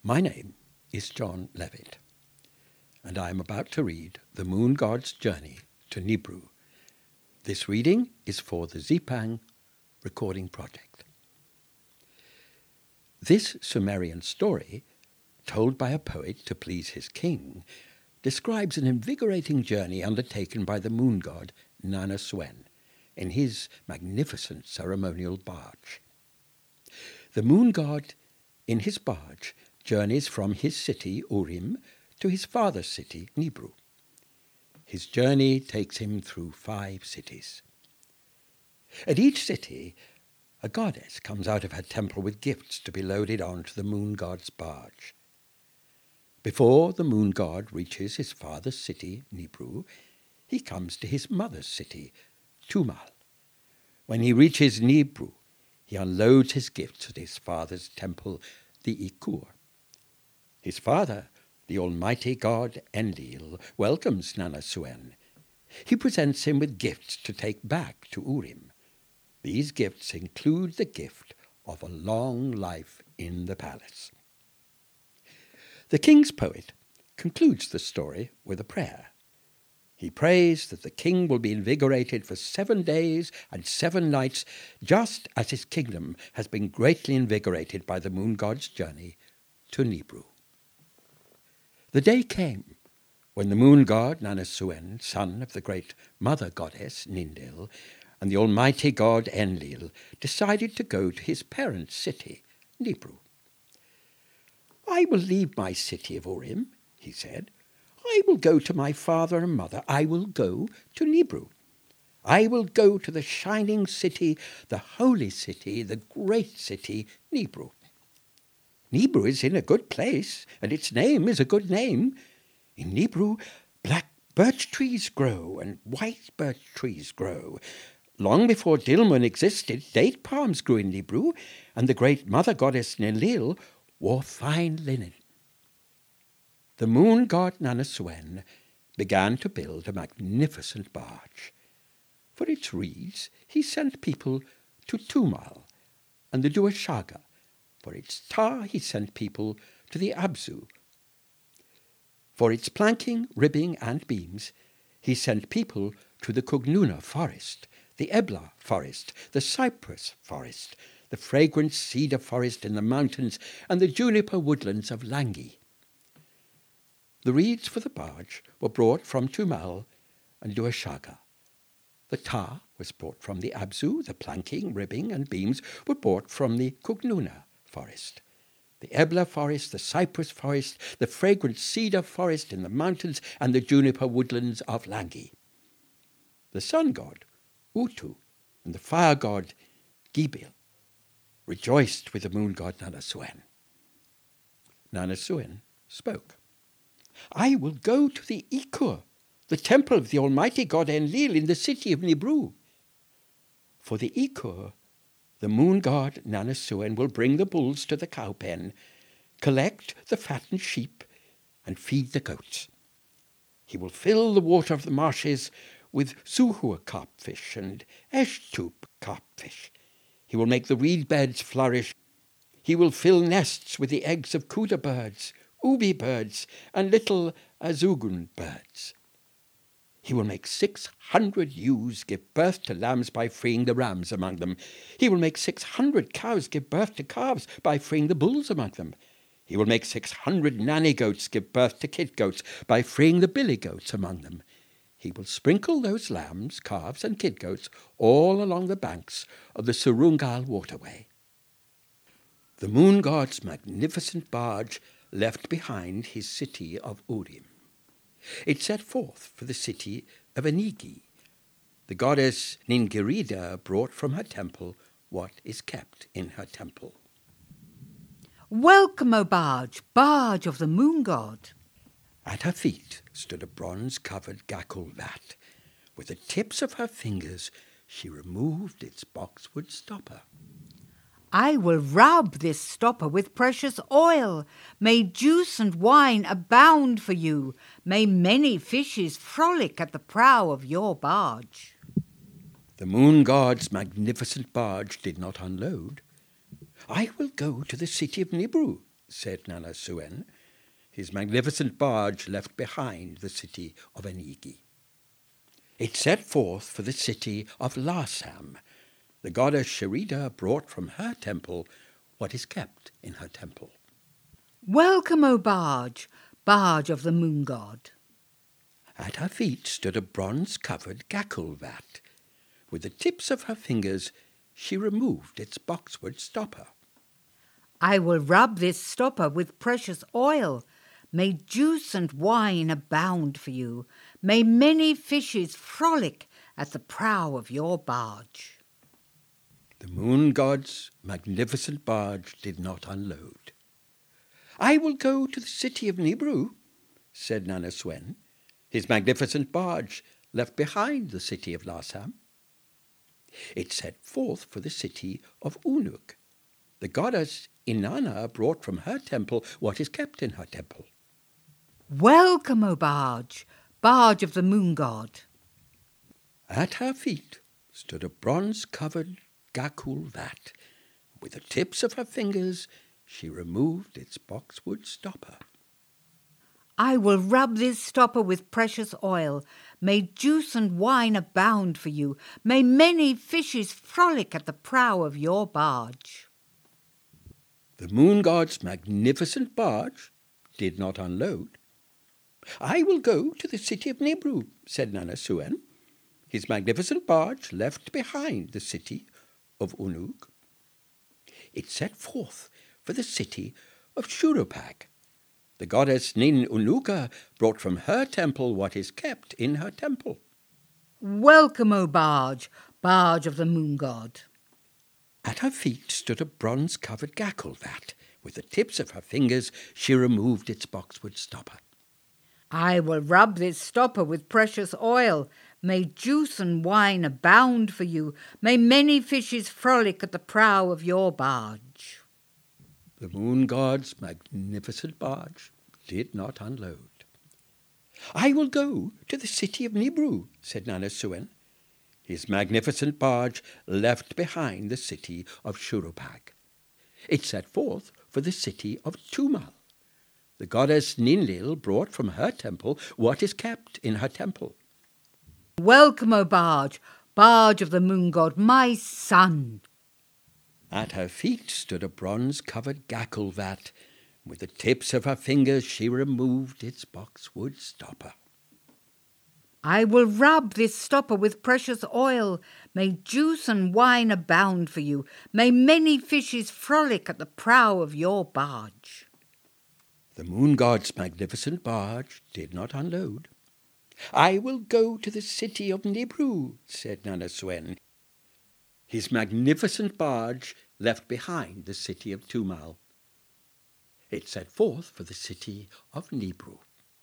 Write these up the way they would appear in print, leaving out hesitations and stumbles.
My name is John Levitt, and I am about to read The Moon God's Journey to Nibru. This reading is for the Zipang Recording Project. This Sumerian story, told by a poet to please his king, describes an invigorating journey undertaken by the moon god Nana Suen in his magnificent ceremonial barge. The moon god, in his barge, journeys from his city, Urim, to his father's city, Nibru. His journey takes him through 5 cities. At each city, a goddess comes out of her temple with gifts to be loaded onto the moon god's barge. Before the moon god reaches his father's city, Nibru, he comes to his mother's city, Tumal. When he reaches Nibru, he unloads his gifts at his father's temple, the Ikur. His father, the almighty god Enlil, welcomes Nana Suen. He presents him with gifts to take back to Urim. These gifts include the gift of a long life in the palace. The king's poet concludes the story with a prayer. He prays that the king will be invigorated for 7 days and 7 nights, just as his kingdom has been greatly invigorated by the moon god's journey to Nibru. The day came when the moon god Nana Suen, son of the great mother goddess Nindil, and the almighty god Enlil decided to go to his parents' city, Nibru. "I will leave my city of Urim," he said. "I will go to my father and mother. I will go to Nibru. I will go to the shining city, the holy city, the great city, Nibru. Nibru is in a good place, and its name is a good name. In Nibru, black birch trees grow and white birch trees grow. Long before Dilmun existed, date palms grew in Nibru, and the great mother goddess Nilil wore fine linen." The moon god Nana Suen began to build a magnificent barge. For its reeds, he sent people to Tumal and the Duashaga. For its tar, he sent people to the Abzu. For its planking, ribbing, and beams, he sent people to the Kugnuna forest, the Ebla forest, the cypress forest, the fragrant cedar forest in the mountains, and the juniper woodlands of Langi. The reeds for the barge were brought from Tumal and Duashaga. The tar was brought from the Abzu. The planking, ribbing, and beams were brought from the Kugnuna forest. The Ebla forest, the cypress forest, the fragrant cedar forest in the mountains, and the juniper woodlands of Langi. The sun god, Utu, and the fire god, Gibil, rejoiced with the moon god Nana Suen. Nana Suen spoke. "I will go to the Ikur, the temple of the almighty god Enlil in the city of Nibru. For the Ikur, the moon god Nana Suen will bring the bulls to the cow pen, collect the fattened sheep, and feed the goats. He will fill the water of the marshes with Suhur carpfish and Eshtub carpfish. He will make the reed beds flourish. He will fill nests with the eggs of Kuda birds, Ubi birds, and little Azugun birds. He will make 600 ewes give birth to lambs by freeing the rams among them. He will make 600 cows give birth to calves by freeing the bulls among them. He will make 600 nanny goats give birth to kid goats by freeing the billy goats among them. He will sprinkle those lambs, calves, and kid goats all along the banks of the Surungal waterway." The moon god's magnificent barge left behind his city of Urim. It set forth for the city of Enigi. The goddess Ningirida brought from her temple what is kept in her temple. "Welcome, O barge, barge of the moon god." At her feet stood a bronze-covered gakul vat. With the tips of her fingers, she removed its boxwood stopper. "I will rub this stopper with precious oil. May juice and wine abound for you. May many fishes frolic at the prow of your barge." The moon god's magnificent barge did not unload. "I will go to the city of Nibru," said Nana Suen. His magnificent barge left behind the city of Enigi. It set forth for the city of Lasam. The goddess Sherida brought from her temple what is kept in her temple. Welcome, O barge, barge of the moon god. At her feet stood a bronze-covered gackle vat. With the tips of her fingers, she removed its boxwood stopper. I will rub this stopper with precious oil. May juice and wine abound for you. May many fishes frolic at the prow of your barge. The moon god's magnificent barge did not unload. I will go to the city of Nibru, said Nana Suen. His magnificent barge left behind the city of Lasam. It set forth for the city of Unuk. The goddess Inanna brought from her temple what is kept in her temple. Welcome, O barge, barge of the moon god. At her feet stood a bronze-covered gackle vat. With the tips of her fingers, she removed its boxwood stopper. I will rub this stopper with precious oil. May juice and wine abound for you. May many fishes frolic at the prow of your barge. The moon god's magnificent barge did not unload. I will go to the city of Nibru, said Nana Suen. His magnificent barge left behind the city of Unuk. It set forth for the city of Shuruppak. The goddess Nin Unuka brought from her temple what is kept in her temple. Welcome, O barge, barge of the moon god. At her feet stood a bronze-covered gackle vat. With the tips of her fingers, she removed its boxwood stopper. I will rub this stopper with precious oil. May juice and wine abound for you. May many fishes frolic at the prow of your barge. The moon god's magnificent barge did not unload. I will go to the city of Nibru, said Nana Suen. His magnificent barge left behind the city of Shuruppak. It set forth for the city of Tumal. The goddess Ninlil brought from her temple what is kept in her temple. Welcome, O barge, barge of the moon god, my son. At her feet stood a bronze-covered gackle vat. With the tips of her fingers she removed its boxwood stopper. I will rub this stopper with precious oil. May juice and wine abound for you. May many fishes frolic at the prow of your barge. The moon god's magnificent barge did not unload. I will go to the city of Nibru, said Nana Suen. His magnificent barge left behind the city of Tumal. It set forth for the city of Nibru.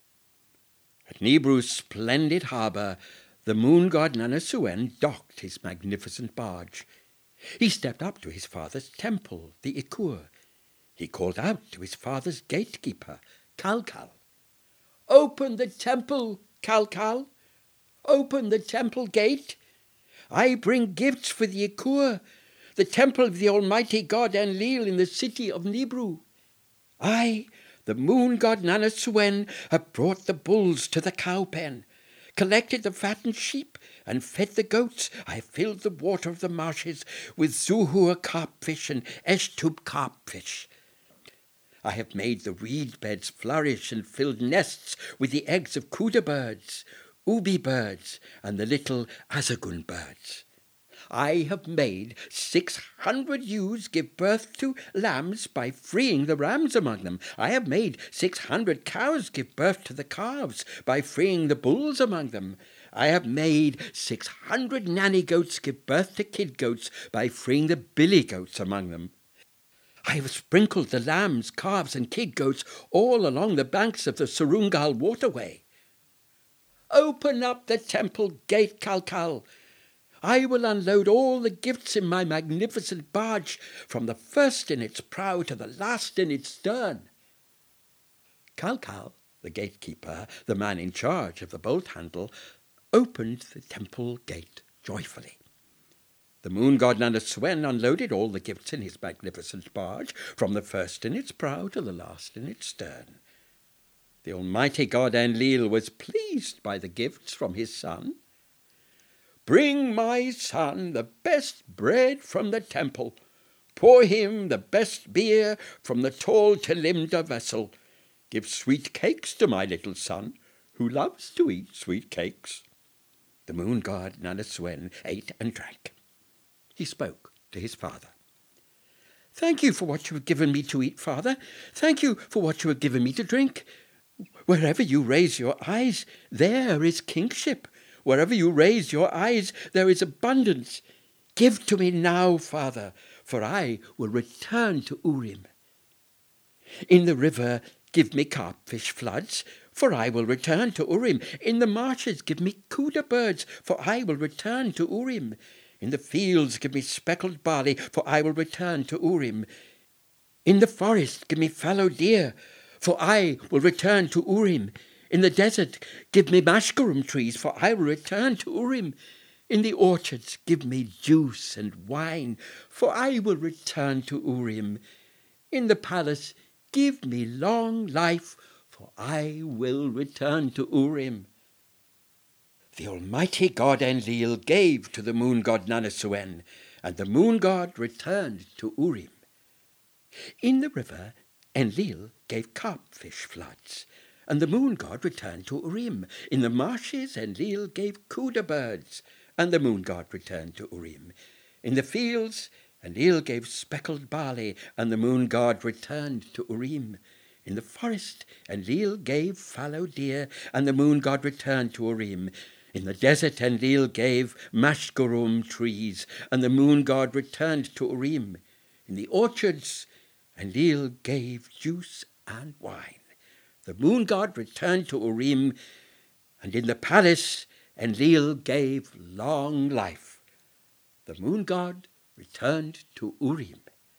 At Nibru's splendid harbour, the moon god Nana Suen docked his magnificent barge. He stepped up to his father's temple, the Ikur. He called out to his father's gatekeeper, Kalkal. Open the temple, Kalkal. Open the temple gate. I bring gifts for the Ikur, the temple of the almighty god Enlil in the city of Nibru. I, the moon god Nana Suen, have brought the bulls to the cow pen, collected the fattened sheep, and fed the goats. I have filled the water of the marshes with Zuhur carpfish and Eshtub carpfish. I have made the reed beds flourish and filled nests with the eggs of kuda birds, ubi birds, and the little azagun birds. I have made 600 ewes give birth to lambs by freeing the rams among them. I have made 600 cows give birth to the calves by freeing the bulls among them. I have made 600 nanny goats give birth to kid goats by freeing the billy goats among them. I have sprinkled the lambs, calves, and kid goats all along the banks of the Surungal waterway. Open up the temple gate, Kalkal. I will unload all the gifts in my magnificent barge, from the first in its prow to the last in its stern. Kalkal, the gatekeeper, the man in charge of the bolt handle, opened the temple gate joyfully. The moon god Nana Swen unloaded all the gifts in his magnificent barge, from the first in its prow to the last in its stern. The almighty god Enlil was pleased by the gifts from his son. "Bring my son the best bread from the temple. Pour him the best beer from the tall Telimda vessel. Give sweet cakes to my little son, who loves to eat sweet cakes." The moon god Nana Swen ate and drank. He spoke to his father. "Thank you for what you have given me to eat, father. Thank you for what you have given me to drink. Wherever you raise your eyes, there is kingship. Wherever you raise your eyes, there is abundance. Give to me now, father, for I will return to Urim. In the river, give me carpfish floods, for I will return to Urim. In the marshes, give me kuda birds, for I will return to Urim. In the fields, give me speckled barley, for I will return to Urim. In the forest, give me fallow deer, for I will return to Urim. In the desert, give me mashkarum trees, for I will return to Urim. In the orchards, give me juice and wine, for I will return to Urim. In the palace, give me long life, for I will return to Urim." The almighty god Enlil gave to the moon god Nana Swen, and the moon god returned to Urim. In the river, Enlil gave carpfish floods, and the moon god returned to Urim. In the marshes, Enlil gave kuda birds, and the moon god returned to Urim. In the fields, Enlil gave speckled barley, and the moon god returned to Urim. In the forest, Enlil gave fallow deer, and the moon god returned to Urim. In the desert, Enlil gave mashkarum trees, and the moon god returned to Urim. In the orchards, Enlil gave juice and wine. The moon god returned to Urim, and in the palace, Enlil gave long life. The moon god returned to Urim.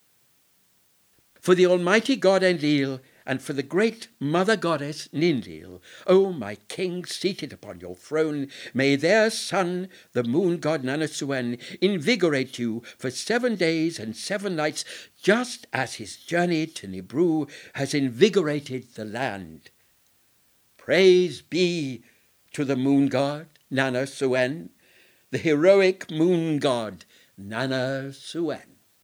For the almighty god Enlil, and for the great mother goddess Ninlil, O my king seated upon your throne, may their son, the moon god Nana Swen, invigorate you for 7 days and 7 nights, just as his journey to Nibru has invigorated the land. Praise be to the moon god Nana Swen, the heroic moon god Nana Swen.